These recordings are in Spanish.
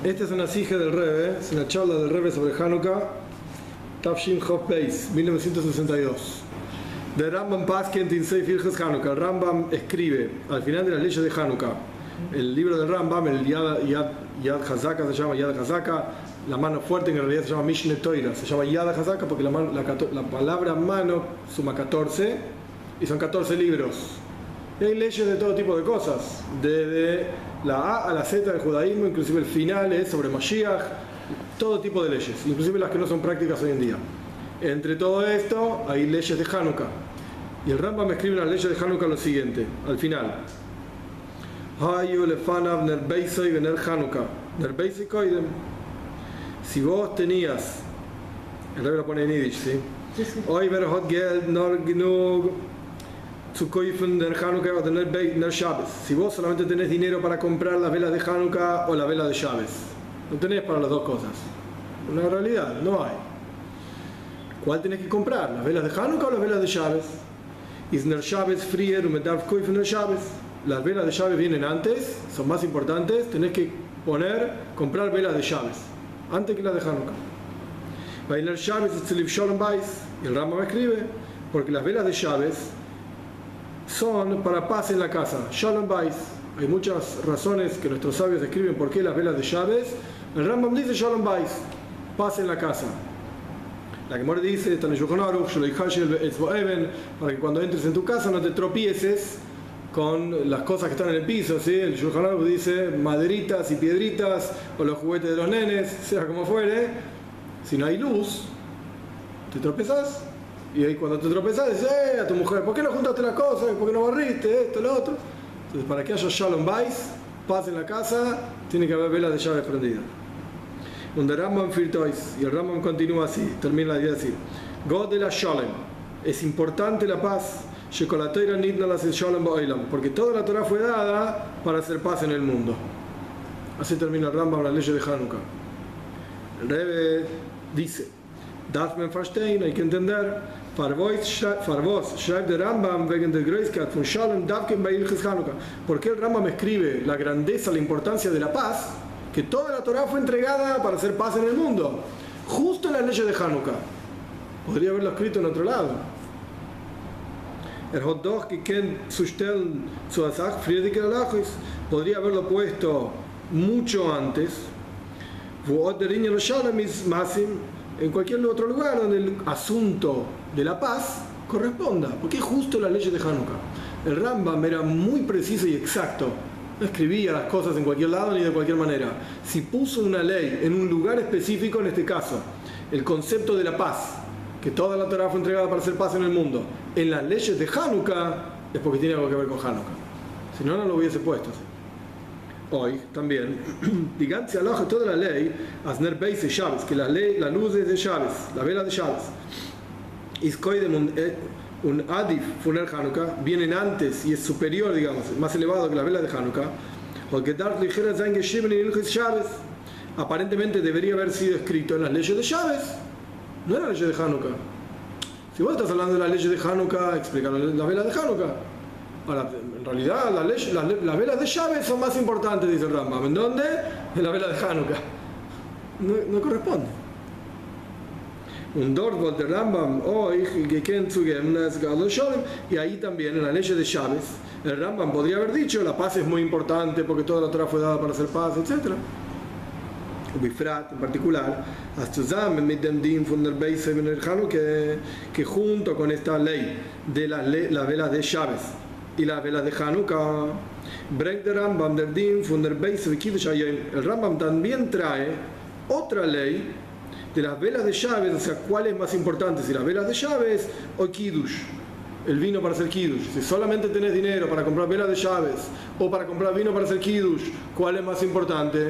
Esta es una sija del Rebbe, es una charla del Rebbe sobre Hanukkah, Tafshin Chof Beis, 1962. De Rambam Pasken Tinsei Filches Hanukkah. El Rambam escribe al final de las leyes de Hanukkah. El libro del Rambam, el Yad Hazaka, se llama Yad Hazaka. La mano fuerte, en realidad se llama Mishne Toira, se llama Yad Hazaka porque la palabra mano suma 14 y son 14 libros. Y hay leyes de todo tipo de cosas, desde la A a la Z del judaísmo, inclusive el final es sobre Mashiach, todo tipo de leyes, inclusive las que no son prácticas hoy en día. Entre todo esto hay leyes de Hanukkah. Y el Rambam escribe en las leyes de Hanukkah lo siguiente, al final. Si vos tenías, el Rebbe lo pone en Yiddish, ¿sí? Hoy ver hot geld nor genug zu kaufen der Hanukkah o der Shabbos. Si vos solamente tenés dinero para comprar las velas de Hanukkah o la vela de Shabbos, no tenés para las dos cosas. Una realidad, no hay. ¿Cuál tenés que comprar? ¿Las velas de Hanukkah o las velas de Shabbos? Is der Shabbos frier und man darf kaufen der Shabbos. Las velas de Shabbos vienen antes, son más importantes, tenés que comprar velas de Shabbos antes que las de Hanukkah. Bailar Shabbos es el Shalom Bais. Y el Rambam escribe, porque las velas de Shabbos son para paz en la casa, Shalom Bais. Hay muchas razones que nuestros sabios escriben por qué las velas de Shabbos. El Rambam dice Shalom Bais, paz en la casa. La Gemara dice, está en el Shulchan Aruch, para que cuando entres en tu casa no te tropieces con las cosas que están en el piso, ¿sí? El Shulchan Aruch dice maderitas y piedritas o los juguetes de los nenes, sea como fuere. Si no hay luz, te tropezás. Y ahí cuando te tropezás, dices, a tu mujer, ¿por qué no juntaste las cosas? ¿Por qué no barriste esto, lo otro? Entonces, para que haya Shalom Bais, paz en la casa, tiene que haber velas de llaves prendidas. Donde Rambam Firtois, y el Rambam continúa así, termina la idea así. God de la Shalom, es importante la paz, porque toda la Torah fue dada para hacer paz en el mundo. Así termina el Rambam la ley de Hanukkah. El Rebbe dice, darf man verstehen, hay que entender, schreibt der Rambam wegen der Größkeit von Shalom davken bei Ilches Hanukkah. ¿Por qué el Rambam escribe la grandeza, la importancia de la paz? Que toda la Torah fue entregada para hacer paz en el mundo, justo en las leyes de Hanukkah. Podría haberlo escrito en otro lado. Podría haberlo puesto mucho antes, en cualquier otro lugar donde el asunto de la paz corresponda, porque es justo la ley de Hanukkah. El Rambam era muy preciso y exacto, no escribía las cosas en cualquier lado ni de cualquier manera. Si puso una ley en un lugar específico, en este caso el concepto de la paz, que toda la Torah fue entregada para hacer paz en el mundo, en las leyes de Hanukkah, es porque tiene algo que ver con Hanukkah, si no, no lo hubiese puesto así. Hoy también, digamos, se aloja toda la ley, Asner Beis de Shabbos, que la luz es de Shabbos, la vela de Shabbos, un Adif Funer Hanukkah, vienen antes y es superior, digamos, más elevado que la vela de Hanukkah, porque aparentemente debería haber sido escrito en las leyes de Shabbos, no en las leyes de Hanukkah. Si vos estás hablando de las leyes de Hanukkah, explícalo en las velas de Hanukkah. Ahora, en realidad las velas de Shabbos son más importantes, dice el Rambam. ¿En dónde? En la vela de Hanukkah. No corresponde. Un Dortvold de Rambam hoy que quieren y ahí también en las leyes de Shabbos el Rambam podría haber dicho la paz es muy importante porque toda la Torah fue dada para hacer paz, etc. Ubifrat en particular, que junto con esta ley de las velas de Shabbos y las velas de Hanukkah, el Rambam también trae otra ley de las velas de Shabbos, o sea, ¿cuál es más importante? Si las velas de Shabbos o Kiddush, el vino para hacer Kiddush. Si solamente tenés dinero para comprar velas de Shabbos o para comprar vino para hacer Kiddush, ¿cuál es más importante?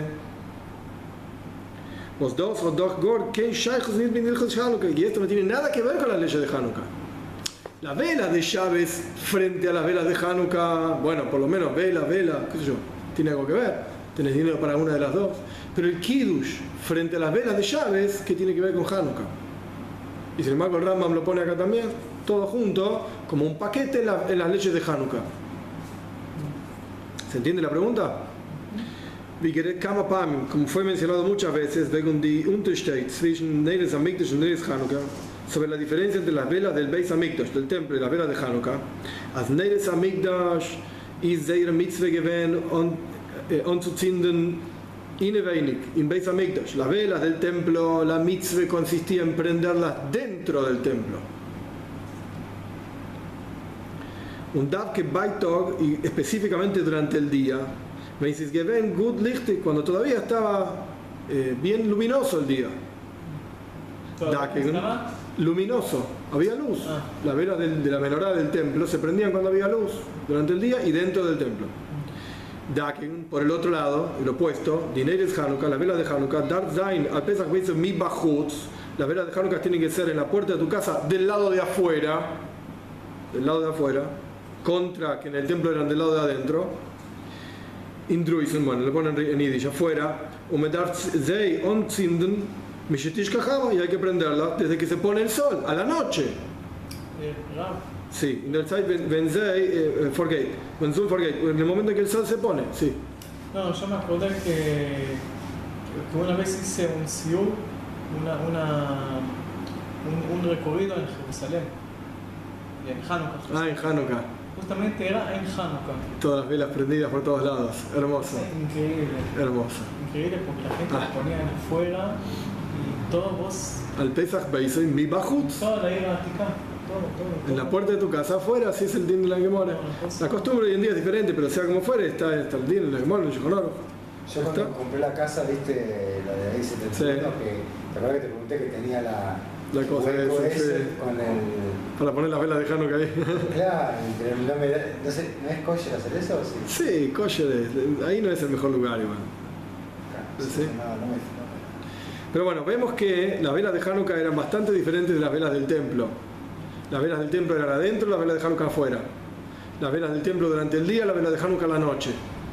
Y esto no tiene nada que ver con las leyes de Hanukkah. Las velas de Shabbos frente a las velas de Hanukkah, bueno, por lo menos vela, qué sé yo, tiene algo que ver. Tenés dinero para una de las dos. Pero el Kiddush frente a las velas de Shabbos, ¿qué tiene que ver con Hanukkah? Y sin embargo el Rambam lo pone acá también, todo junto, como un paquete en las leyes de Hanukkah. ¿Se entiende la pregunta? como fue mencionado muchas veces, wegen die Unterschied zwischen Neides Hamikdash und Neides Chanukah, sobre la diferencia entre las velas del Beis Hamikdash, del templo, y las velas de Hanukkah, als Neides Hamikdash ist seine Mitzvah gewesen anzuzünden inwenig im Beis Hamikdash. Las velas del templo, la mitzvah consistía en prenderlas dentro del templo. Und Davke Beitog, y específicamente durante el día, me dices que ven gut lichtig, cuando todavía estaba bien luminoso el día. Luminoso, había luz. Las velas de la menorá del templo se prendían cuando había luz durante el día y dentro del templo. Daken, por el otro lado, el opuesto, Dineres Hanukkah, las velas de Hanukkah, Dar Zain, al Pesach me dice mi bajutz, las velas de Hanukkah tienen que ser en la puerta de tu casa del lado de afuera, contra que en el templo eran del lado de adentro. Indruisen, bueno, le ponen en Yiddish, afuera, y hay que prenderla desde que se pone el sol, a la noche. Sí, en el en el momento en que el sol se pone, sí. No, yo me acordé que una vez hice un siur, un recorrido en Jerusalén, en Hanukkah. En Hanukkah. Justamente era en Hanukkah. Todas las velas prendidas por todos lados. Hermoso. Increíble. Hermoso. Increíble porque la gente la ponía afuera y todos vos... Al Pesach Beisoy mi bajut. Toda la ira Atika. Todo. En la puerta de tu casa afuera, así es el din de la Gemora. La costumbre hoy en día es diferente, pero sea como fuere, está el din de la Gemora, el Yoconoro. Yo cuando compré la casa, viste, la de ahí 71, sí. Que te acuerdas que te pregunté que tenía la cosa ese, sí. Con el... Para poner las velas de Hanukkah ahí. Claro, no sé, ¿no es kosher hacer eso o sí? Sí, kosher es, ahí no es el mejor lugar igual. Claro, ¿sí? No. Pero bueno, vemos que las velas de Hanukkah eran bastante diferentes de las velas del templo. Las velas del templo eran adentro, las velas de Hanukkah afuera. Las velas del templo durante el día, las velas de Hanukkah a la noche.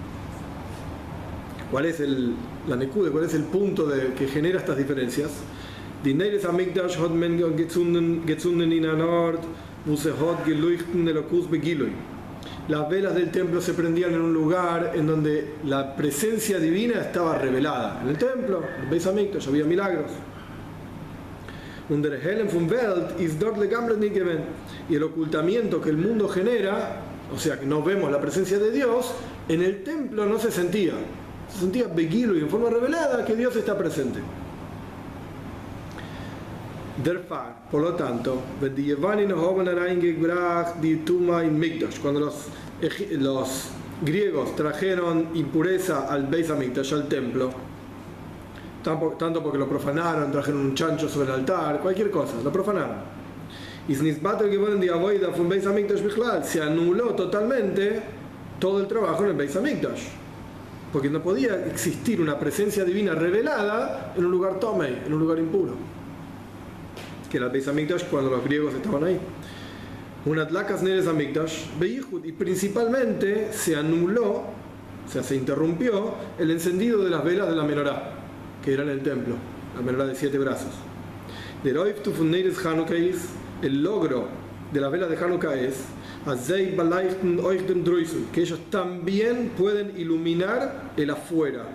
¿Cuál es la nekude? ¿Cuál es el punto que genera estas diferencias? Die Neides Hamikdash hat men gezunden in an Ort, wo se hat geleuchten Elokus begiloi. Las velas del templo se prendían en un lugar en donde la presencia divina estaba revelada. En el templo, en el Beis Hamikdash, había milagros. Und der Helm vom Welt ist dort legamre nicht gewesen. Y el ocultamiento que el mundo genera, o sea que no vemos la presencia de Dios, en el templo no se sentía. Se sentía begiloi, en forma revelada, que Dios está presente. Por lo tanto, cuando los griegos trajeron impureza al Beis Hamikdash, al templo, tanto porque lo profanaron, trajeron un chancho sobre el altar, cualquier cosa, lo profanaron. Se anuló totalmente todo el trabajo en el Beis Hamikdash, porque no podía existir una presencia divina revelada en un lugar tomei, en un lugar impuro, que era el Beis Hamikdash cuando los griegos estaban ahí. Y principalmente se anuló, o sea, se interrumpió el encendido de las velas de la menorá, que era en el templo, la menorá de 7 brazos. El logro de las velas de Hanukkah es que ellos también pueden iluminar el afuera,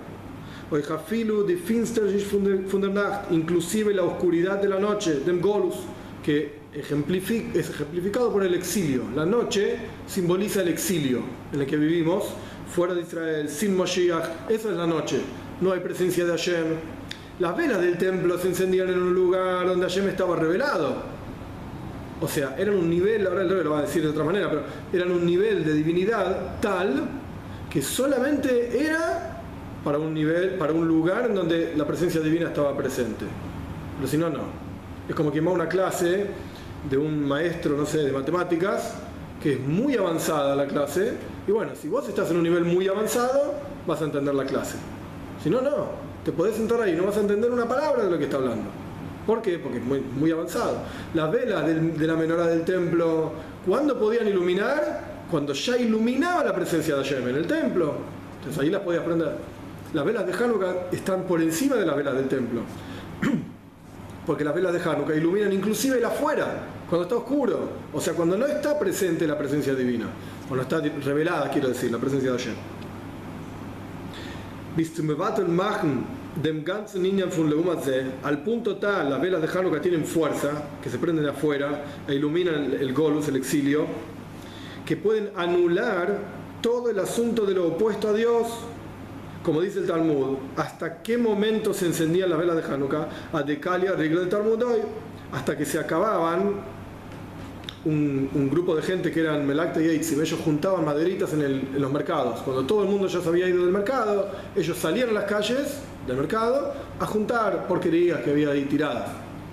inclusive la oscuridad de la noche, dem Golus, que es ejemplificado por el exilio. La noche simboliza el exilio en el que vivimos, fuera de Israel, sin Moshiach. Esa es la noche, no hay presencia de Hashem. Las velas del templo se encendían en un lugar donde Hashem estaba revelado. O sea, eran un nivel, ahora el rey lo va a decir de otra manera, pero eran un nivel de divinidad tal que solamente era para un lugar en donde la presencia divina estaba presente. Pero si no, no. Es como que va a una clase de un maestro, no sé, de matemáticas, que es muy avanzada la clase, y bueno, si vos estás en un nivel muy avanzado, vas a entender la clase. Si no, no. Te podés sentar ahí y no vas a entender una palabra de lo que está hablando. ¿Por qué? Porque es muy, muy avanzado. Las velas de la menorá del templo, ¿cuándo podían iluminar? Cuando ya iluminaba la presencia de Hashem en el templo. Entonces ahí las podías prender. Las velas de Hanukkah están por encima de las velas del templo. Porque las velas de Hanukkah iluminan inclusive el afuera, cuando está oscuro. O sea, cuando no está presente la presencia divina. Cuando está revelada, quiero decir, la presencia de Hashem. bis zum Mevatel machen dem ganzen Inyan von Leumatze, al punto tal, las velas de Hanukkah tienen fuerza, que se prenden de afuera e iluminan el Golus, el exilio, que pueden anular todo el asunto de lo opuesto a Dios, como dice el Talmud. ¿Hasta qué momento se encendían las velas de Hanukkah? A Dekalia, regla del Talmud hoy, hasta que se acababan. Un grupo de gente que eran Melakta y Eitzim, ellos juntaban maderitas en los mercados. Cuando todo el mundo ya se había ido del mercado, ellos salían a las calles del mercado a juntar porquerías que había ahí tiradas.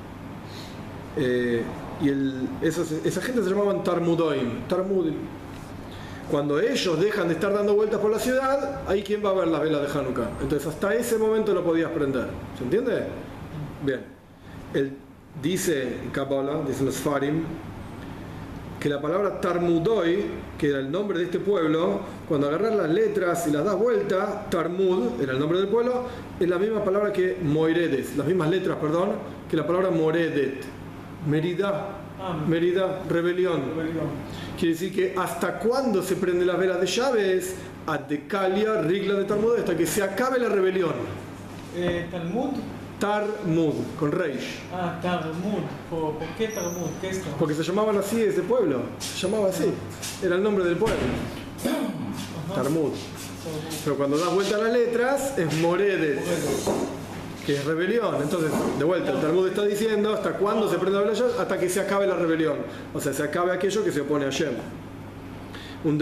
Esa gente se llamaban Tarmudoim. Cuando ellos dejan de estar dando vueltas por la ciudad, ahí quién va a ver las velas de Hanukkah. Entonces hasta ese momento lo podías prender. ¿Se entiende? Bien. Él dice en Kabbalah, dicen los Farim, que la palabra Tarmudoi, que era el nombre de este pueblo, cuando agarras las letras y las das vuelta, Tarmud, era el nombre del pueblo, es la misma palabra que Moiredes, las mismas letras, perdón, que la palabra Moredet. Merida, rebelión. Quiere decir que hasta cuándo se prenden las velas de llaves, Adekalia, Rigla de Tarmud, hasta que se acabe la rebelión. Talmud. Tarmud, con Reish. Tarmud. ¿Por qué Tarmud? ¿Qué es esto? Porque se llamaban así ese pueblo. Se llamaba así. Era el nombre del pueblo. Tarmud. Pero cuando das vuelta a las letras, es Moredes, que es rebelión. Entonces, de vuelta, el Talmud está diciendo hasta cuándo se prende la vela hasta que se acabe la rebelión. O sea, se acabe aquello que se opone a Hashem. Y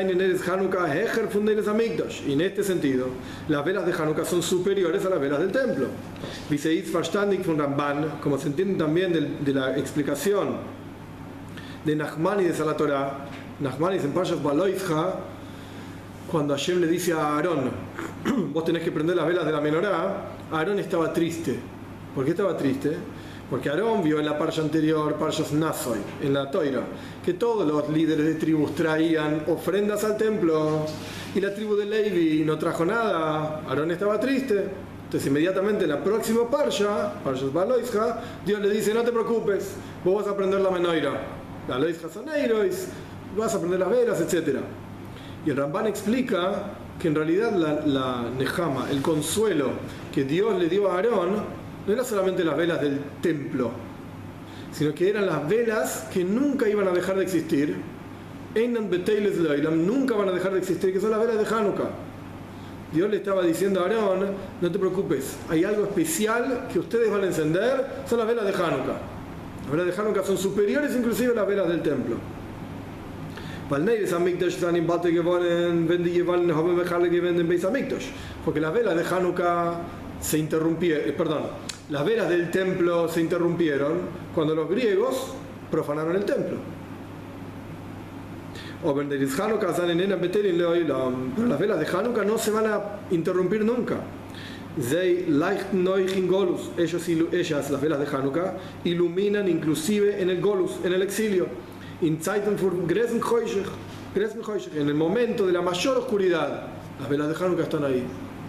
en este sentido, las velas de Hanukkah son superiores a las velas del templo. Dice Itzverstandig von Ramban, como se entiende también de la explicación de Nachmanides a la Torah. Nachmanides en Parshas Baloizcha, cuando Hashem le dice a Aarón, vos tenés que prender las velas de la menorá, Aarón estaba triste. ¿Por qué estaba triste? Porque Aarón vio en la parsha anterior, Parshas Nasoy, en la Toira, que todos los líderes de tribus traían ofrendas al templo y la tribu de Levi no trajo nada. Aarón estaba triste. Entonces inmediatamente en la próxima parsha, Parshas Baloizcha, Dios le dice, no te preocupes, vos vas a prender la menorá. La Loizcha Saneirois, vas a prender las velas, etc. Y el Ramban explica que en realidad la Nehama, el consuelo que Dios le dio a Aarón, no eran solamente las velas del templo, sino que eran las velas que nunca iban a dejar de existir. Einan Beteiles Leilam, nunca van a dejar de existir, que son las velas de Hanukkah. Dios le estaba diciendo a Aarón, no te preocupes, hay algo especial que ustedes van a encender, son las velas de Hanukkah. Las velas de Hanukkah son superiores inclusive a las velas del templo. Porque las velas de Hanukkah se interrumpieron, las velas del templo se interrumpieron cuando los griegos profanaron el templo. Pero las velas de Hanukkah no se van a interrumpir nunca. Ellas, las velas de Hanukkah, iluminan inclusive en el Golus, en el exilio. En el momento de la mayor oscuridad, las velas de Hanukkah están ahí.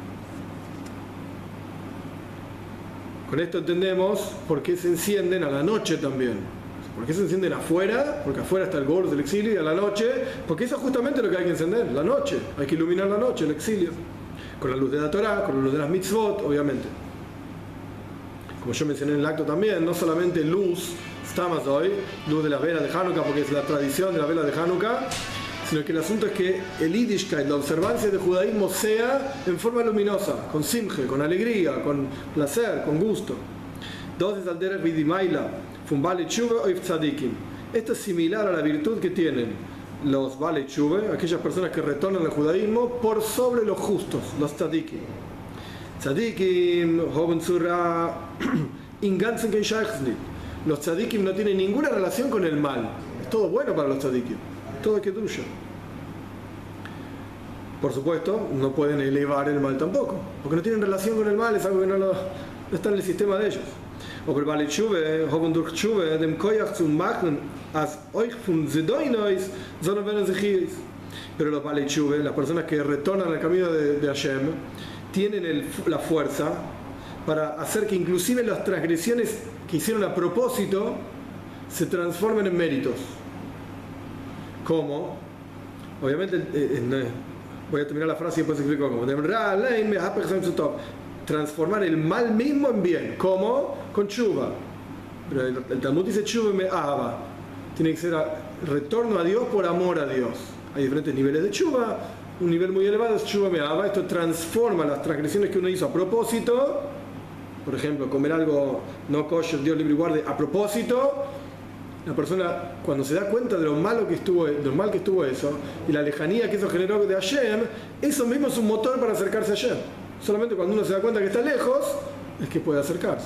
Con esto entendemos por qué se encienden a la noche también. ¿Por qué se encienden afuera? Porque afuera está el Golus del exilio, y a la noche, porque eso es justamente lo que hay que encender, la noche. Hay que iluminar la noche, el exilio. Con la luz de la Torah, con la luz de las mitzvot, obviamente. Como yo mencioné en el acto también, no solamente luz, estamos hoy, luz de las velas de Hanukkah, porque es la tradición de las velas de Hanukkah, sino que el asunto es que el Yiddishkeit, la observancia del judaísmo, sea en forma luminosa, con simje, con alegría, con placer, con gusto. Entonces, al derech vidimaila, fun bale tshuva oif tzadikim. Esto es similar a la virtud que tienen los bale tshuva, aquellas personas que retornan al judaísmo, por sobre los justos, los tzadikim. Tzadikim, hoben zura, in ganzen kein shaykhsnit. Los tzadikim no tienen ninguna relación con el mal. Es todo bueno para los tzadikim. Todo es kedusha. Por supuesto, no pueden elevar el mal tampoco, porque no tienen relación con el mal, es algo que no está en el sistema de ellos. Pero los Balei Tshuva, las personas que retornan al camino de Hashem, tienen la fuerza para hacer que inclusive las transgresiones que hicieron a propósito se transformen en méritos. ¿Cómo? Obviamente Voy a terminar la frase y después explico cómo. Transformar el mal mismo en bien. ¿Cómo? Con tshuva. Pero el Talmud dice tshuva me ava. Tiene que ser retorno a Dios por amor a Dios. Hay diferentes niveles de tshuva. Un nivel muy elevado es tshuva me ava. Esto transforma las transgresiones que uno hizo a propósito. Por ejemplo, comer algo no kosher, Dios libre y guarde, a propósito. La persona, cuando se da cuenta de lo mal que estuvo eso y la lejanía que eso generó de Hashem, eso mismo es un motor para acercarse a Hashem. Solamente cuando uno se da cuenta que está lejos es que puede acercarse.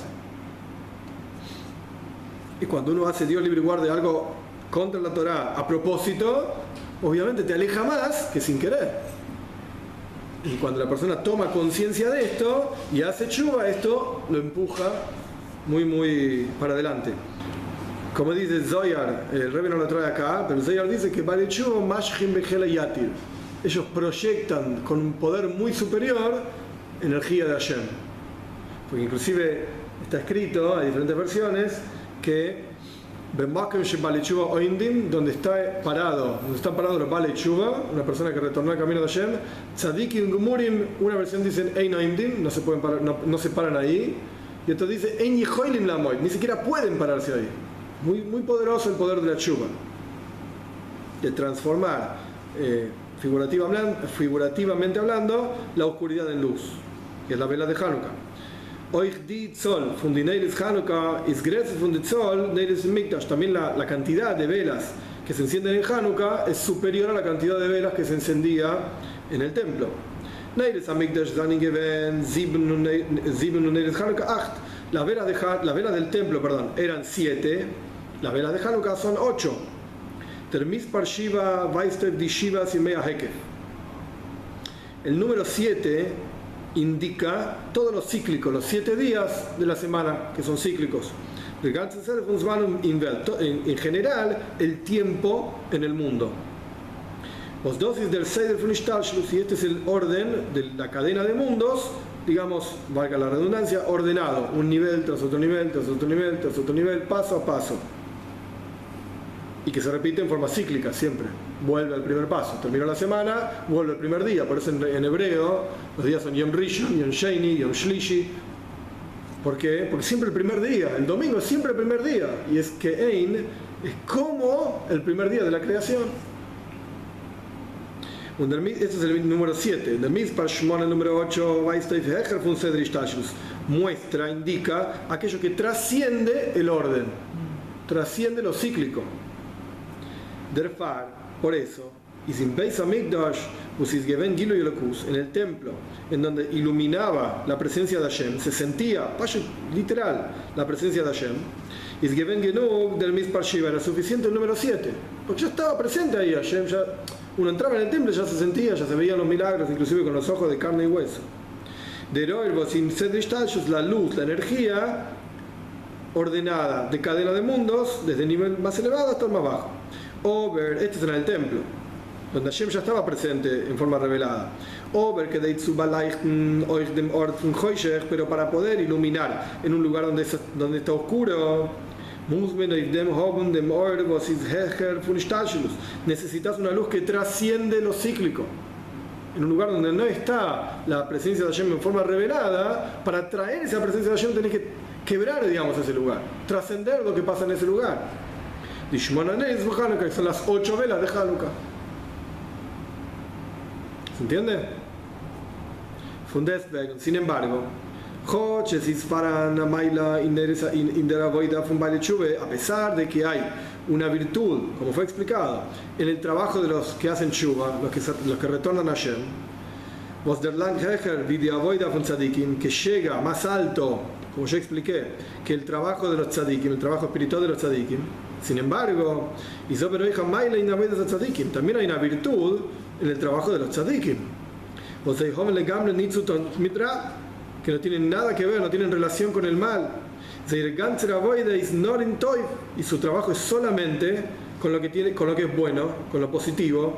Y cuando uno hace Dios libre y guarde algo contra la Torá a propósito, obviamente te aleja más que sin querer. Y cuando la persona toma conciencia de esto y hace tshuva, esto lo empuja muy para adelante. Como dice Zohar, el Rebbe no lo trae acá, pero Zohar dice que Baalei Tshuva mashchim bechela yatir. Ellos proyectan con un poder muy superior energía de Hashem. Porque inclusive está escrito, hay diferentes versiones, que donde están parados los Baalei Tshuva, una persona que retornó al camino de Hashem, Tzadikim Gumurim, una versión dice Ein Oimdim, no se paran ahí, y otra dice Ein Yicholim Lamoid, ni siquiera pueden pararse ahí. Muy poderoso el poder de la tshuva, de transformar figurativamente hablando la oscuridad en luz, que es la vela de Hanukkah. También la cantidad de velas que se encienden en Hanukkah es superior a la cantidad de velas que se encendía en el templo. Las velas del templo, eran 7, las velas de Hanukkah son 8. El número 7 indica todos los cíclicos, los 7 días de la semana que son cíclicos. En general, el tiempo en el mundo. Los dosis del Seder von Ishtalshlus, y este es el orden de la cadena de mundos, digamos, valga la redundancia, ordenado, un nivel tras otro nivel, tras otro nivel, tras otro nivel, paso a paso. Y que se repite en forma cíclica siempre. Vuelve al primer paso, termina la semana, vuelve al primer día. Por eso en hebreo los días son Yom Rishon, Yom Sheni, Yom Shlishi. ¿Por qué? Porque siempre el primer día, el domingo es siempre el primer día. Y es que Ein es como el primer día de la creación. Este es el número 7. El Mizpah Shmona, el número 8, muestra, indica aquello que trasciende el orden, trasciende lo cíclico. Por eso, en el templo, en donde iluminaba la presencia de Hashem, se sentía, literal, la presencia de Hashem, era suficiente el número 7, porque ya estaba presente ahí Hashem, uno entraba en el templo, ya se sentía, ya se veían los milagros, inclusive con los ojos de carne y hueso. La luz, la energía ordenada de cadena de mundos, desde el nivel más elevado hasta el más bajo. Este es en el templo, donde Hashem ya estaba presente en forma revelada. Pero para poder iluminar en un lugar donde está oscuro, necesitas una luz que trasciende lo cíclico. En un lugar donde no está la presencia de Hashem en forma revelada, para traer esa presencia de Hashem tenés que quebrar, digamos, ese lugar, trascender lo que pasa en ese lugar. Que son las 8 velas de Hanukkah. ¿Se entiende? Sin embargo, a pesar de que hay una virtud, como fue explicado, en el trabajo de los que hacen tshuva, los que retornan a Hashem, que llega más alto, como yo expliqué, que el trabajo de los tzadikim, el trabajo espiritual de los tzadikim. Sin embargo, también hay una virtud en el trabajo de los tzadikim, que no tienen nada que ver, no tienen relación con el mal. Y su trabajo es solamente con lo que es bueno, con lo positivo.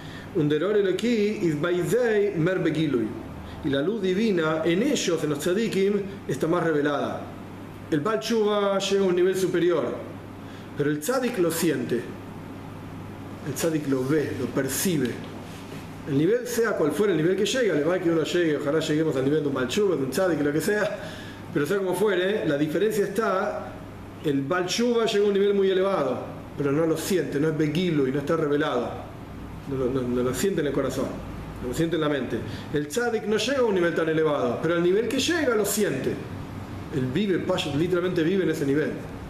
Y la luz divina en ellos, en los tzadikim, está más revelada. El Baal Tshuva llega a un nivel superior, pero el tzadik lo siente, el tzadik lo ve, lo percibe. El nivel, sea cual fuera el nivel que llegue, al igual que uno llegue, ojalá lleguemos al nivel de un Baal Tshuva, de un Tzadik, lo que sea, pero sea como fuere, la diferencia está, el Baal Tshuva llega a un nivel muy elevado, pero no lo siente, no es Begilu y no está revelado, no lo siente en el corazón, no lo siente en la mente. El Tzadik no llega a un nivel tan elevado, pero al nivel que llega lo siente. Él vive, literalmente vive en ese nivel.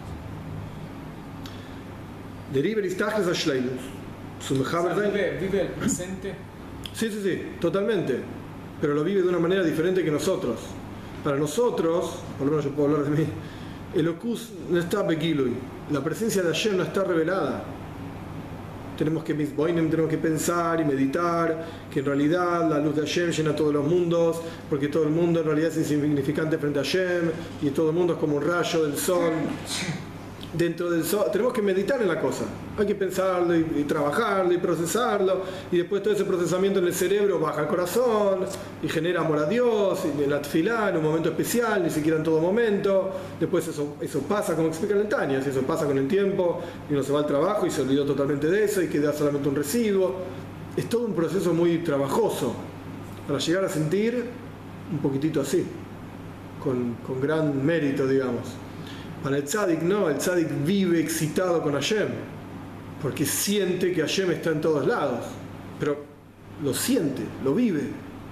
Deriva el Istachlis HaShleimus. Vive el presente. Sí, totalmente. Pero lo vive de una manera diferente que nosotros. Para nosotros, por lo menos yo puedo hablar de mí, el Okus no está Begilui. La presencia de Hashem no está revelada. Tenemos que pensar y meditar que en realidad la luz de Hashem llena todos los mundos, porque todo el mundo en realidad es insignificante frente a Hashem, y todo el mundo es como un rayo del sol. Dentro del sol, tenemos que meditar en la cosa, hay que pensarlo y trabajarlo y procesarlo, y después todo ese procesamiento en el cerebro baja al corazón y genera amor a Dios, y en la tefilá, en un momento especial, ni siquiera en todo momento. Después eso pasa, como explica el Tanya, eso pasa con el tiempo y uno se va al trabajo y se olvidó totalmente de eso y queda solamente un residuo. Es todo un proceso muy trabajoso para llegar a sentir un poquitito así, con gran mérito, digamos. Para el Tzadik no, el Tzadik vive excitado con Hashem, porque siente que Hashem está en todos lados, pero lo siente, lo vive.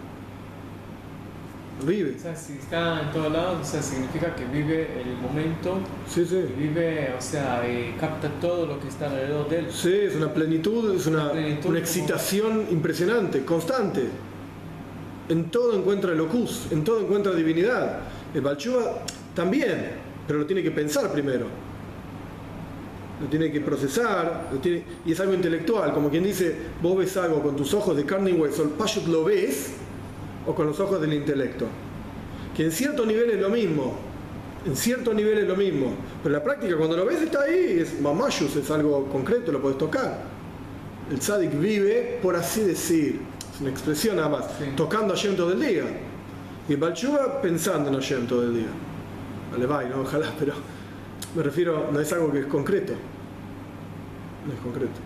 O sea, si está en todos lados, o sea, significa que vive el momento, sí. Vive, o sea, capta todo lo que está alrededor de él. Sí, es una plenitud, es una excitación impresionante, constante. En todo encuentra el Okus, en todo encuentra divinidad. El Baal Tshuva también. Pero lo tiene que pensar primero, lo tiene que procesar, y es algo intelectual, como quien dice, vos ves algo con tus ojos de carne y hueso, pashut lo ves, o con los ojos del intelecto, que en cierto nivel es lo mismo, pero en la práctica cuando lo ves está ahí, es mamayus, es algo concreto, lo podés tocar. El Tzadik vive, por así decir, es una expresión nada más, sí, tocando a Hashem todo el día, y el Baal Tshuva pensando en Hashem todo el día. Alevai, ¿no? Ojalá, pero me refiero, no es algo que es concreto. No es concreto.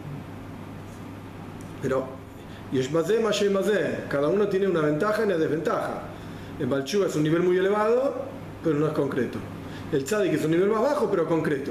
Pero, Yeshmazé, Mashemazé, cada uno tiene una ventaja y una desventaja. El Baal Tshuva es un nivel muy elevado, pero no es concreto. El Tzadik es un nivel más bajo, pero concreto.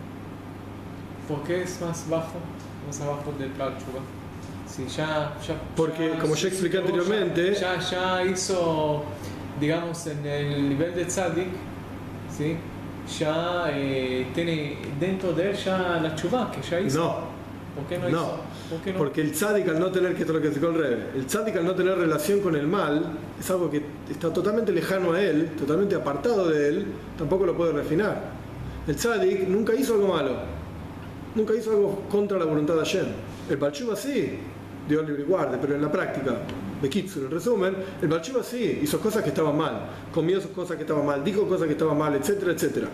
¿Por qué es más abajo del Baal Tshuva? Sí, porque, como ya expliqué anteriormente, ya hizo, digamos, en el nivel de Tzadik, ¿sí? Ya tiene dentro de él ya la Tshuva que ya hizo. No. ¿Por qué no hizo? ¿Por qué no? Porque el Tzadik, al no tener, que esto es lo que explicó el Rebbe, el Tzadik al no tener relación con el mal, es algo que está totalmente lejano a él, totalmente apartado de él, tampoco lo puede refinar. El Tzadik nunca hizo algo malo, nunca hizo algo contra la voluntad de Hashem. El Baal Tshuva sí, Dios libre y guarde, pero en la práctica, Bekitsu, en resumen, el Baal Tshuva sí hizo cosas que estaban mal, comió cosas que estaban mal, dijo cosas que estaban mal, etcétera, etcétera.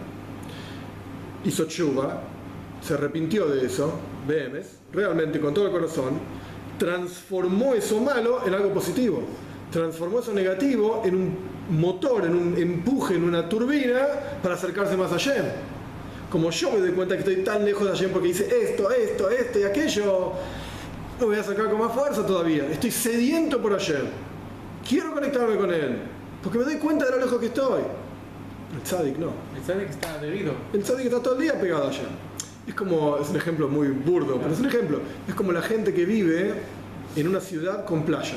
Hizo Tshuva, se arrepintió de eso, Behemes, realmente con todo el corazón, transformó eso malo en algo positivo, transformó eso negativo en un motor, en un empuje, en una turbina para acercarse más a Hashem. Como yo me doy cuenta que estoy tan lejos de Hashem porque hice esto y aquello, me voy a acercar con más fuerza todavía. Estoy sediento por Hashem. Quiero conectarme con Él, porque me doy cuenta de lo lejos que estoy. El Tzadik no. El Tzadik está adherido. El Tzadik está todo el día pegado a Hashem. Es un ejemplo muy burdo, pero es un ejemplo. Es como la gente que vive en una ciudad con playa.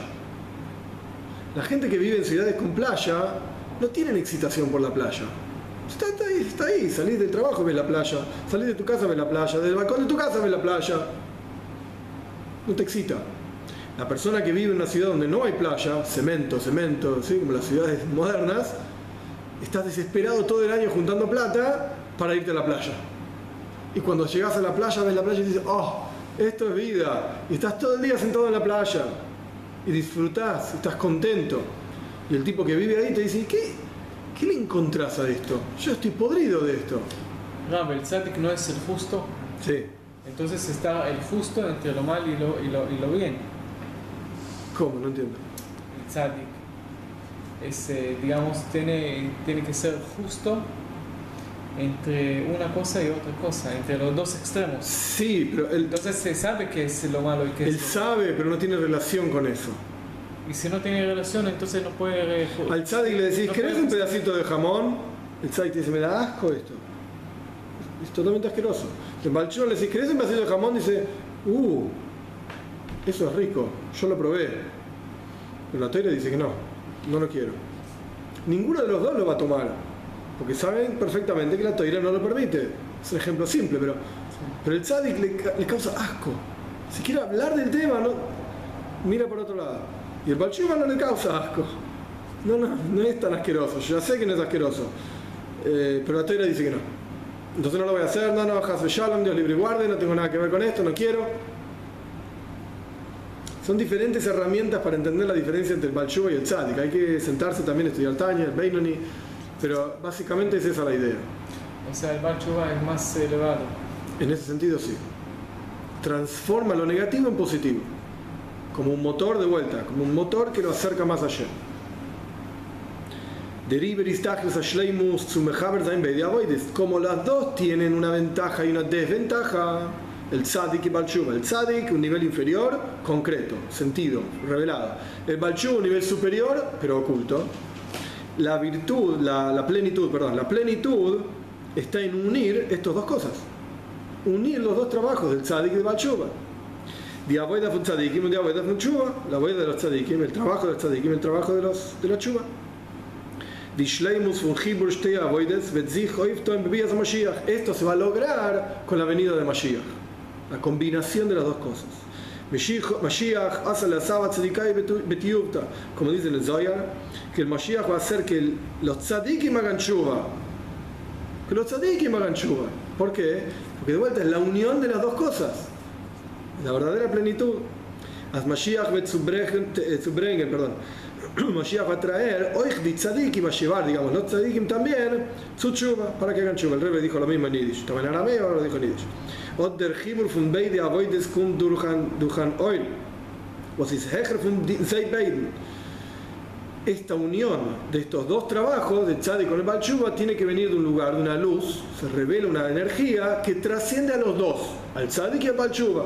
La gente que vive en ciudades con playa no tienen excitación por la playa. Está ahí, salís del trabajo, ves la playa, salís de tu casa, ves la playa, del balcón de tu casa, ves la playa. No te excita. La persona que vive en una ciudad donde no hay playa, cemento, ¿sí? Como las ciudades modernas, estás desesperado todo el año juntando plata para irte a la playa. Y cuando llegas a la playa, ves la playa y dices, oh, esto es vida. Y estás todo el día sentado en la playa y disfrutás, estás contento. Y el tipo que vive ahí te dice, ¿qué le encontrás a esto? Yo estoy podrido de esto. No, el Tzadik no es el justo. Sí. Entonces está el justo entre lo mal y lo bien. ¿Cómo? No entiendo. El Tzadik es, digamos, tiene que ser justo entre una cosa y otra cosa, entre los dos extremos. Sí, pero Entonces se sabe qué es lo malo y qué él es lo sabe, pero no tiene relación con eso. Y si no tiene relación, entonces no puede... Al tzadik le decís, no ¿querés puede- un pedacito de jamón? El tzadik te dice, me da asco esto. Es totalmente asqueroso. El balchón le decís, ¿querés un pedacito de jamón? Dice, eso es rico, yo lo probé. Pero la Torah dice que no lo quiero. Ninguno de los dos lo va a tomar, porque saben perfectamente que la Torah no lo permite. Es un ejemplo simple, pero el tzadik le causa asco. Si quiere hablar del tema, no, mira por otro lado. Y el balchón no le causa asco. No es tan asqueroso. Yo ya sé que no es asqueroso, pero la Torah dice que no. Entonces no lo voy a hacer. No, Hasbe Shalom, Dios libre y guarde, no tengo nada que ver con esto, no quiero. Son diferentes herramientas para entender la diferencia entre el Baal Tshuva y el Tzadik. Hay que sentarse también a estudiar Tanya, el Beinoni, pero básicamente es esa la idea. O sea, el Baal Tshuva es más elevado. En ese sentido sí. Transforma lo negativo en positivo. Como un motor de vuelta, como un motor que lo acerca más allá. Como las dos tienen una ventaja y una desventaja, el tzadik y el Baal Tshuva. El tzadik un nivel inferior, concreto, sentido, revelado. El Baal Tshuva un nivel superior, pero oculto. La virtud, la plenitud está en unir estas dos cosas. Unir los dos trabajos del tzadik y del Baal Tshuva. La voida de los tzadikim, el trabajo de los tzadikim, el trabajo de la tshuva. Esto se va a lograr con la venida de Mashiach, la combinación de las dos cosas. Mashiach hace la sábado tzadikai betiyuvta, como dice el Zohar, que el Mashiach va a hacer que los tzadikim hagan tshuva. Que los tzadikim hagan tshuva. ¿Por qué? Porque de vuelta es la unión de las dos cosas, la verdadera plenitud. As Mashiach Mashiach va a traer oich di tzadikim a llevar, digamos, los tzadikim también su tshuva, para que hagan tshuva. El Rebbe dijo lo mismo en Yiddish, estaba en arameo, ahora lo dijo en Yiddish. Od der Chibur von beide avoides kommt durch ein Oil, was ist hecher von sei beiden. Esta unión de estos dos trabajos, de tzadik con el Baal Tshuva, tiene que venir de un lugar, de una luz, se revela una energía que trasciende a los dos, al tzadik y al Baal Tshuva.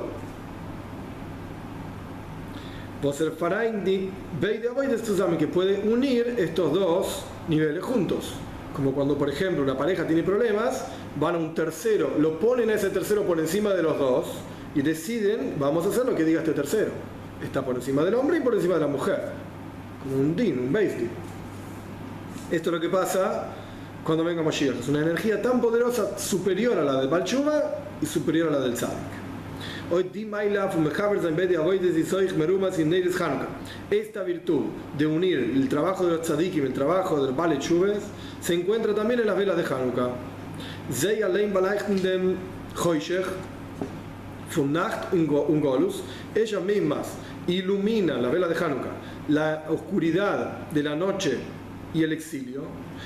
Que puede unir estos dos niveles juntos, como cuando por ejemplo una pareja tiene problemas, van a un tercero, lo ponen a ese tercero por encima de los dos y deciden, vamos a hacer lo que diga este tercero, está por encima del hombre y por encima de la mujer, como un din, un beis din. Esto es lo que pasa cuando venga Mashiach, es una energía tan poderosa, superior a la del Baal Tshuva y superior a la del Tzadik. Esta virtud de unir el trabajo de los tzadikim y el trabajo de los Baal Tshuves se encuentra también en las velas de Hanukkah. Ellas mismas iluminan las velas de Hanukkah, la oscuridad de la noche y el exilio.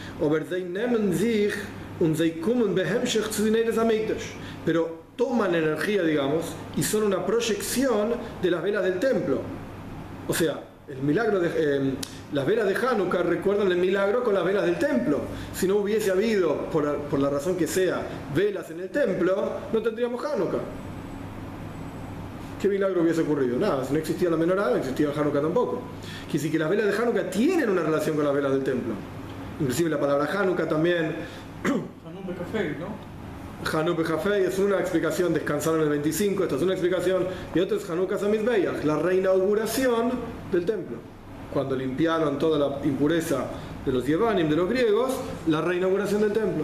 Pero toman energía, digamos, y son una proyección de las velas del templo. O sea, el milagro las velas de Hanukkah recuerdan el milagro con las velas del templo. Si no hubiese habido, por la razón que sea, velas en el templo, no tendríamos Hanukkah. ¿Qué milagro hubiese ocurrido? Nada, si no existía la menorá, no existía el Hanukkah tampoco. Quiere decir que las velas de Hanukkah tienen una relación con las velas del templo. Inclusive la palabra Hanukkah también. Hanukkah Café, ¿no? Hanukkah Café es una explicación, descansaron el 25, esta es una explicación, y otra es Hanukkah Samizbeach, la reinauguración del templo. Cuando limpiaron toda la impureza de los Yevanim, de los griegos, la reinauguración del templo.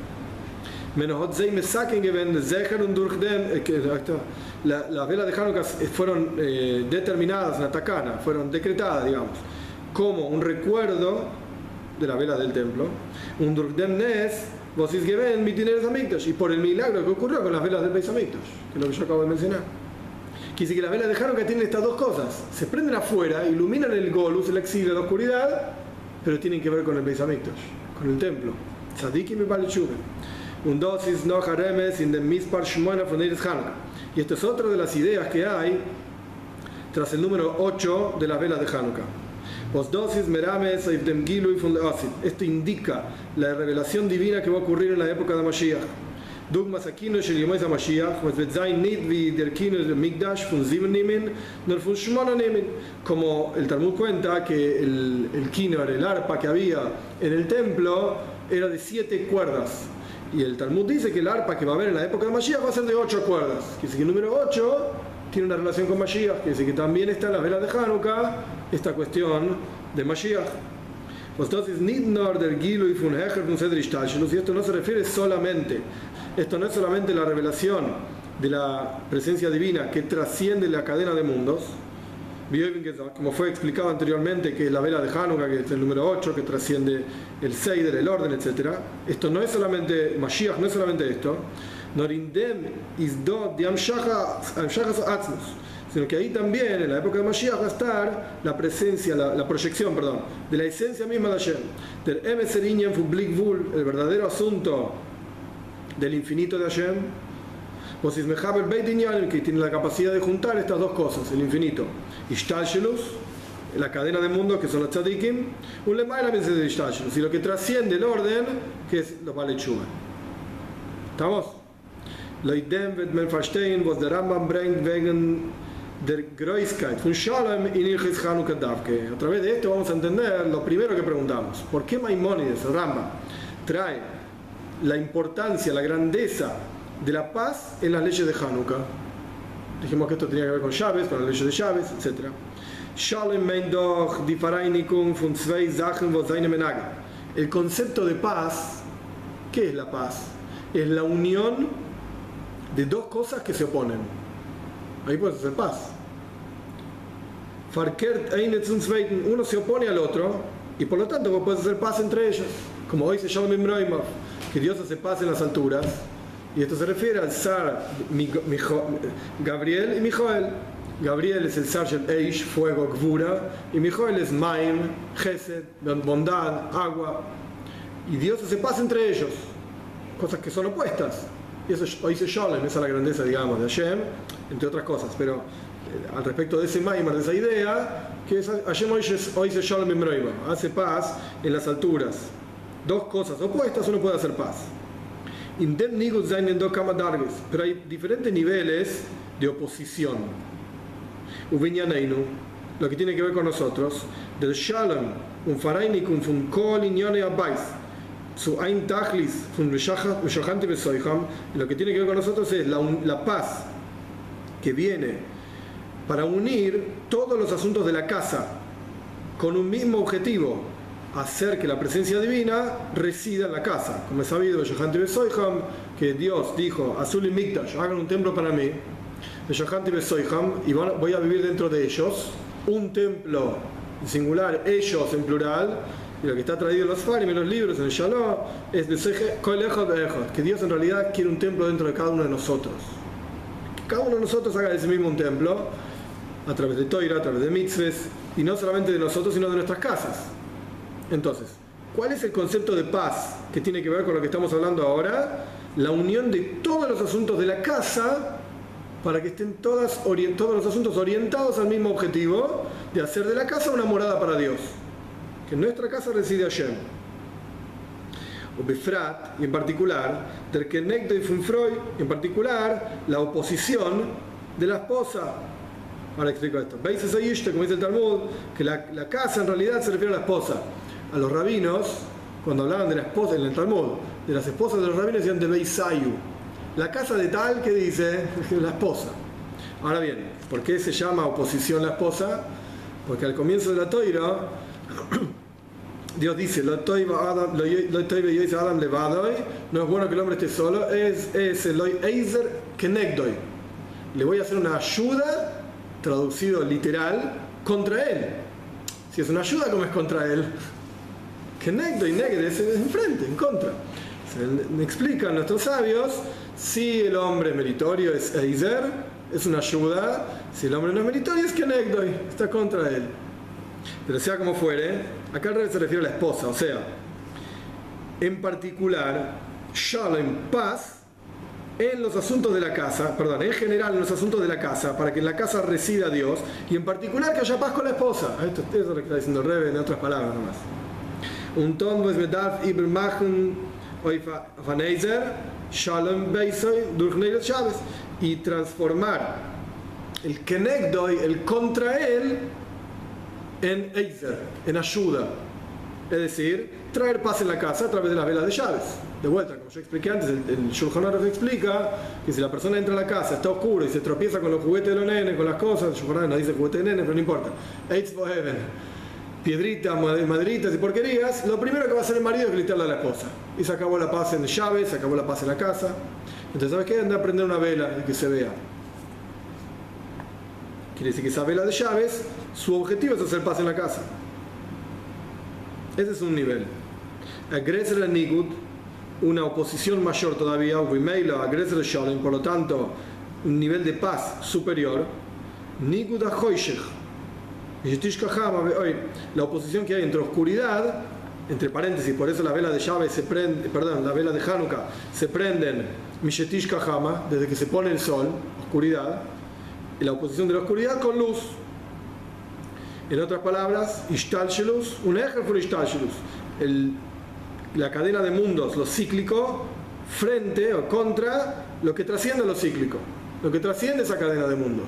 Las velas de Hanukkah fueron determinadas en la Takana, fueron decretadas, digamos, como un recuerdo de las velas del templo, un Durkdem Nes, y por el milagro que ocurrió con las velas del Beis Hamikdash, que es lo que yo acabo de mencionar. Quiere decir que las velas de Hanukkah tienen estas dos cosas: se prenden afuera, iluminan el golus, el exilio, la oscuridad, pero tienen que ver con el Beis Hamikdash, con el templo. Tzadikim y Baal Tshuva. Und das ist noch ein Remes in dem Mispar Shmona von Eretz Hanukkah. Y esta es otra de las ideas que hay tras el número 8 de las velas de Hanukkah. Esto indica la revelación divina que va a ocurrir en la época de Mashiach. Como el Talmud cuenta que el kinnor, el arpa que había en el templo, era de 7 cuerdas. Y el Talmud dice que el arpa que va a haber en la época de Mashiach va a ser de 8 cuerdas. Quiere decir que el número 8 tiene una relación con Mashiach. Quiere decir que también está en las velas de Hanukkah esta cuestión de Mashiach. Entonces, y esto no se refiere solamente, esto no es solamente la revelación de la presencia divina que trasciende la cadena de mundos, como fue explicado anteriormente, que es la vela de Hanukkah, que es el número 8, que trasciende el Seider, el orden, etc. Esto no es solamente, Mashiach no es solamente esto, sino que ahí también, en la época de Mashiach, va a estar la presencia, la proyección, de la esencia misma de Hashem, del Emeser Inyan Fublik Vul, el verdadero asunto del infinito de Hashem, que tiene la capacidad de juntar estas dos cosas, el infinito, Ishtalshelus, la cadena de mundos que son los tzadikim, un lemaila de Ishtalshelus, y lo que trasciende el orden, que es los Balei Tshuva. ¿Estamos? Leidem wird man verstehen, was der Rambam bringt wegen der Großkeit von Shalom in Ilchis Hanukkah Davke. A través de esto vamos a entender lo primero que preguntamos. ¿Por qué Maimónides, el Rambam, trae la importancia, la grandeza de la paz en las leyes de Hanukkah? Dijimos que esto tenía que ver con Shabbat, con las leyes de Shabbat, etc. Shalom meint doch die Vereinigung von zwei Sachen, wo seine Menage. El concepto de paz, ¿qué es la paz? Es la unión de dos cosas que se oponen. Ahí puedes hacer paz. Uno se opone al otro y por lo tanto vos puedes hacer paz entre ellos. Como hoy se llama Mimroimov, que Dios hace paz en las alturas. Y esto se refiere al zar Gabriel y Mijael. Gabriel es el zar del Eish, fuego, Gvura, y Mijael es Maim, Gesed, bondad, agua. Y Dios hace paz entre ellos, cosas que son opuestas. Y eso hoy se Shalom, esa es la grandeza, digamos, de Hashem, entre otras cosas. Pero al respecto de ese Maimar, de esa idea, que es Hashem hoy se Shalom Mimroima, hace paz en las alturas. Dos cosas opuestas, uno puede hacer paz. Pero hay diferentes niveles de oposición. Lo que tiene que ver con nosotros, del Shalom, un Farainikum, un Kol Inyone Abbais, su Ein Tachlis, un Shohanti Besoiham, lo que tiene que ver con nosotros es la paz que viene para unir todos los asuntos de la casa con un mismo objetivo, hacer que la presencia divina resida en la casa. Como es sabido, Shohanti Besoiham, que Dios dijo, Azul y Mikdash, hagan un templo para mí, Shohanti Besoiham, y voy a vivir dentro de ellos, un templo en singular, ellos en plural. Y lo que está traído en los Farim, en los libros, en el Shalom, es que Dios en realidad quiere un templo dentro de cada uno de nosotros. Que cada uno de nosotros haga de sí mismo un templo, a través de Toira, a través de mitzvahs, y no solamente de nosotros, sino de nuestras casas. Entonces, ¿cuál es el concepto de paz que tiene que ver con lo que estamos hablando ahora? La unión de todos los asuntos de la casa para que estén todos los asuntos orientados al mismo objetivo de hacer de la casa una morada para Dios. Que en nuestra casa reside Hashem. O Befrat, y en particular, del Kenegdo y Funfroy, en particular, la oposición de la esposa. Ahora explico esto. Veis esa Ishta, como dice el Talmud, que la casa en realidad se refiere a la esposa. A los rabinos, cuando hablaban de la esposa en el Talmud, de las esposas de los rabinos, decían de Beisayu. La casa de tal que dice la esposa. Ahora bien, ¿por qué se llama oposición la esposa? Porque al comienzo de la Toira, Dios dice, no es bueno que el hombre esté solo, es Eloi Eizer Kenegdoi. Le voy a hacer una ayuda, traducido literal, contra él. Si es una ayuda, ¿cómo es contra él? Kenegdoi, Neged, es enfrente, en contra. Se explican nuestros sabios, si el hombre meritorio es Eizer, es una ayuda, si el hombre no es meritorio es Kenegdoi, está contra él. Pero sea como fuere, acá al revés se refiere a la esposa, o sea, en particular, Shalom, paz, en los asuntos de la casa, perdón, en general en los asuntos de la casa, para que en la casa resida Dios, y en particular que haya paz con la esposa. Eso es lo que está diciendo el Rebbe en otras palabras nomás. Un ton was bedarf übermachen Vaneiser, Shalom Beisoy, durch Shabbos, y transformar el Kenegdoi, el contra él, en Eiser, en ayuda. Es decir, traer paz en la casa a través de las velas de Shabbos. De vuelta, como yo expliqué antes, el Shulchan Aruch explica que si la persona entra a la casa, está oscuro y se tropieza con los juguetes de los nenes, con las cosas, el Shulchan Aruch no dice juguetes de nenes, pero no importa. Eitz for heaven, piedritas, maderitas y porquerías, lo primero que va a hacer el marido es gritarle a la esposa. Y se acabó la paz en Shabbos, se acabó la paz en la casa. Entonces, ¿sabes qué? Anda a prender una vela y que se vea. Quiere decir que esa vela de Shabbos, su objetivo es hacer paz en la casa. Ese es un nivel. Agreser a Nigud, una oposición mayor todavía, agreser a Shalom, por lo tanto, un nivel de paz superior. Nigud a Hoishech. La oposición que hay entre oscuridad, entre paréntesis, por eso la vela de Shabbos se prende, perdón, la vela de Hanukkah se prenden Mishetish Kahama, desde que se pone el sol, oscuridad, y la oposición de la oscuridad con luz. En otras palabras, Ishtalshelus, un eje por Ishtalshelus, la cadena de mundos, lo cíclico, frente o contra lo que trasciende lo cíclico, lo que trasciende esa cadena de mundos.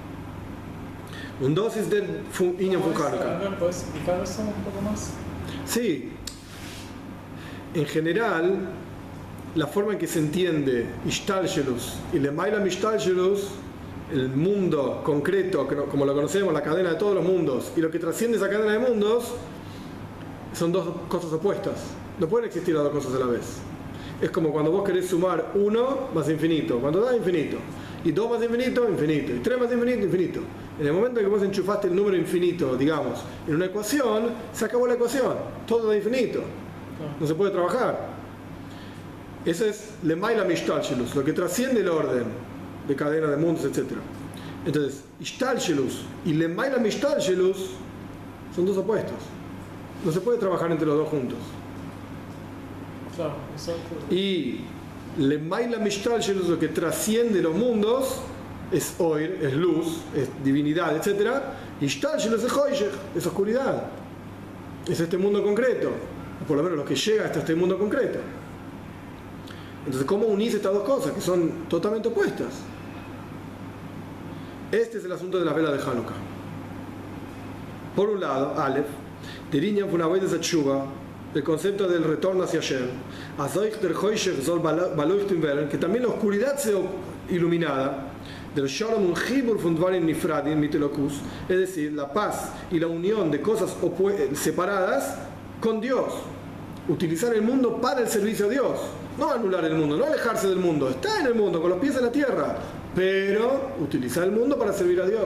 Un dosis de Inyan Hanukkah. ¿Puedes explicar eso un poco más? Sí. En general, la forma en que se entiende Ishtalshelus y Lemaila Mishtalshelus, el mundo concreto, como lo conocemos, la cadena de todos los mundos, y lo que trasciende esa cadena de mundos, son dos cosas opuestas. No pueden existir las dos cosas a la vez. Es como cuando vos querés sumar 1 más infinito. Cuando da infinito. Y 2 más infinito, infinito. Y 3 más infinito, infinito. En el momento en que vos enchufaste el número infinito, digamos, en una ecuación, se acabó la ecuación. Todo da infinito. No se puede trabajar. Ese es Lemaila Mishtalshelus, lo que trasciende el orden de cadena de mundos, etc. Entonces, Ishtalshelus y Lemaila Mishtalshelus son dos opuestos. No se puede trabajar entre los dos juntos. Claro, exacto. Y Lemaila Mishtalshelus, lo que trasciende los mundos, es oir, es luz, es divinidad, etc. Ishtalshelus es Hoishech, es oscuridad. Es este mundo concreto. O por lo menos lo que llega hasta este mundo concreto. Entonces, ¿cómo unís estas dos cosas que son totalmente opuestas? Este es el asunto de las velas de Hanukkah. Por un lado, Aleph, Tirinyan Funavoy de Zatshuva, el concepto del retorno hacia Hashem, Azoich der Hoishech Zol Baleuchtum Veren, que también la oscuridad sea iluminada, del Shalom un Hibur Fundvarim Nifradim Mitelokus, es decir, la paz y la unión de cosas separadas con Dios. Utilizar el mundo para el servicio a Dios. No anular el mundo, no alejarse del mundo. Está en el mundo, con los pies en la tierra. Pero utilizar el mundo para servir a Dios.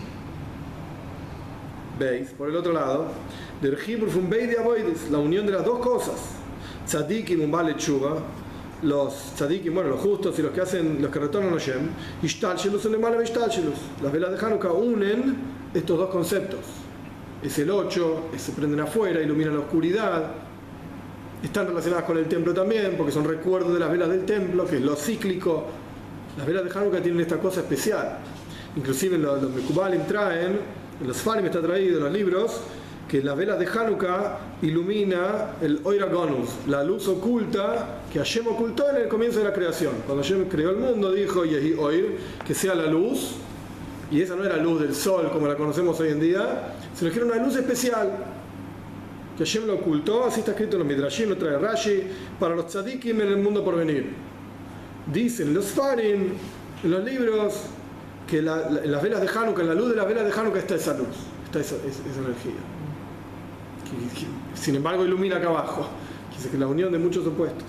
¿Veis? Por el otro lado, der Hibur fun beide avoides, la unión de las dos cosas. Tzadikim un Bale Tshuva, los tzadikim, bueno, los justos y los que retornan a Hashem, Ishtalshelus en Lemala Ishtalshelus. Las velas de Hanukkah unen estos dos conceptos. Es el 8, se prenden afuera, iluminan la oscuridad. Están relacionadas con el templo también, porque son recuerdos de las velas del templo, que es lo cíclico. Las velas de Hanukkah tienen esta cosa especial. Inclusive los Mekubalim traen, en los Farim está traído en los libros, que las velas de Hanukkah ilumina el Oira Gonus, la luz oculta que Hashem ocultó en el comienzo de la creación. Cuando Hashem creó el mundo, dijo Yehi Oir, que sea la luz, y esa no era luz del sol como la conocemos hoy en día, sino que era una luz especial. Que Hashem lo ocultó, así está escrito en los Midrashim, lo trae Rashi, para los tzadikim en el mundo por venir. Dicen los Farim, en los libros, que en las velas de Hanukkah, en la luz de las velas de Hanukkah está esa luz, está esa energía. Que, sin embargo, ilumina acá abajo. Que es la unión de muchos opuestos.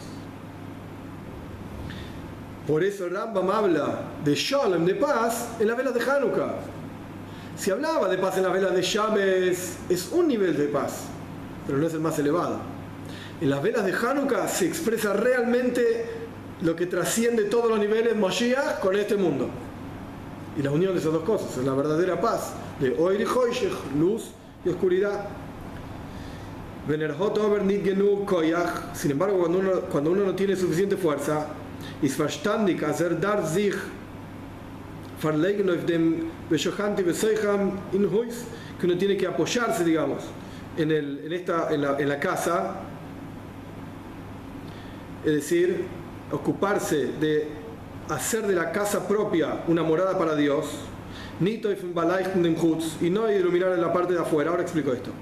Por eso Rambam habla de Shalom, de paz, en las velas de Hanukkah. Si hablaba de paz en las velas de Shabbos, es un nivel de paz, pero no es el más elevado. En las velas de Hanukkah se expresa realmente lo que trasciende todos los niveles Moshiach con este mundo. Y la unión de esas dos cosas es la verdadera paz de Oir y Hoishech, luz y oscuridad. Sin embargo, cuando uno no tiene suficiente fuerza, ist verstandig, als darf sich verlegen auf dem Beshohanti Beseicham in Huis, que uno tiene que apoyarse, digamos, en la casa, es decir, ocuparse de hacer de la casa propia una morada para Dios, y no iluminar en la parte de afuera. Ahora explico esto.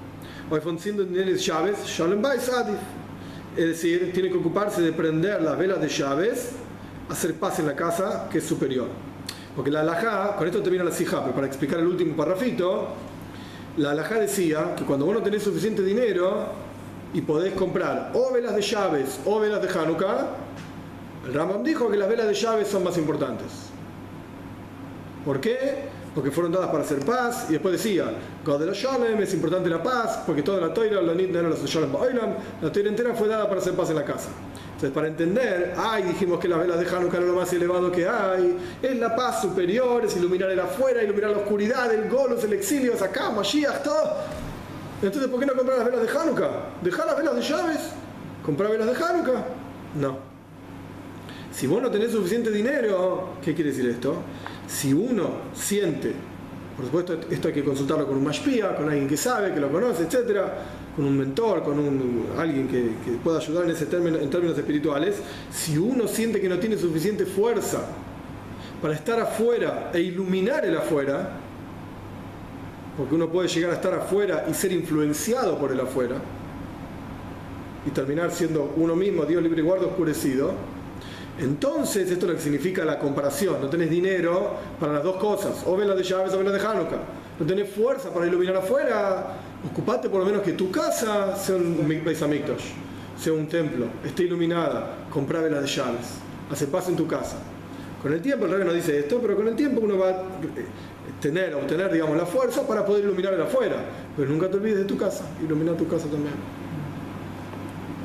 Es decir, tiene que ocuparse de prender las velas de llaves, hacer paz en la casa, que es superior. Porque la halajá, con esto termina la sijá, pero para explicar el último parrafito, la halajá decía que cuando vos no tenés suficiente dinero y podés comprar o velas de llaves o velas de Hanukkah, el Rambam dijo que las velas de llaves son más importantes. ¿Por qué? Porque fueron dadas para hacer paz, y después decía, God de la Shalem, es importante la paz, porque toda la Toira, la Toira entera fue dada para hacer paz en la casa. Entonces, para entender, dijimos que las velas de Hanukkah es lo más elevado que hay, es la paz superior, es iluminar el afuera, iluminar la oscuridad, el golos, el exilio, es acá, Mashiach, todo. Entonces, ¿por qué no comprar las velas de Hanukkah? ¿Dejar las velas de llaves? ¿Comprar velas de Hanukkah? No. Si vos no tenés suficiente dinero, ¿qué quiere decir esto? Si uno siente, por supuesto esto hay que consultarlo con un mashpia, con alguien que sabe, que lo conoce, etc., con un mentor, con alguien que pueda ayudar en términos espirituales, si uno siente que no tiene suficiente fuerza para estar afuera e iluminar el afuera, porque uno puede llegar a estar afuera y ser influenciado por el afuera, y terminar siendo uno mismo, Dios libre y guarda, oscurecido, entonces esto es lo que significa la comparación. No tenés dinero para las dos cosas, o velas de llaves o velas de Hanukkah. No tenés fuerza para iluminar afuera, ocupate por lo menos que tu casa sea un Beis Hamikdash, sea un templo, esté iluminada, comprá velas de llaves, hace paz en tu casa. Con el tiempo, el Rebbe no dice esto, pero con el tiempo uno va a obtener, digamos, la fuerza para poder iluminar el afuera. Pero nunca te olvides de tu casa, ilumina tu casa también.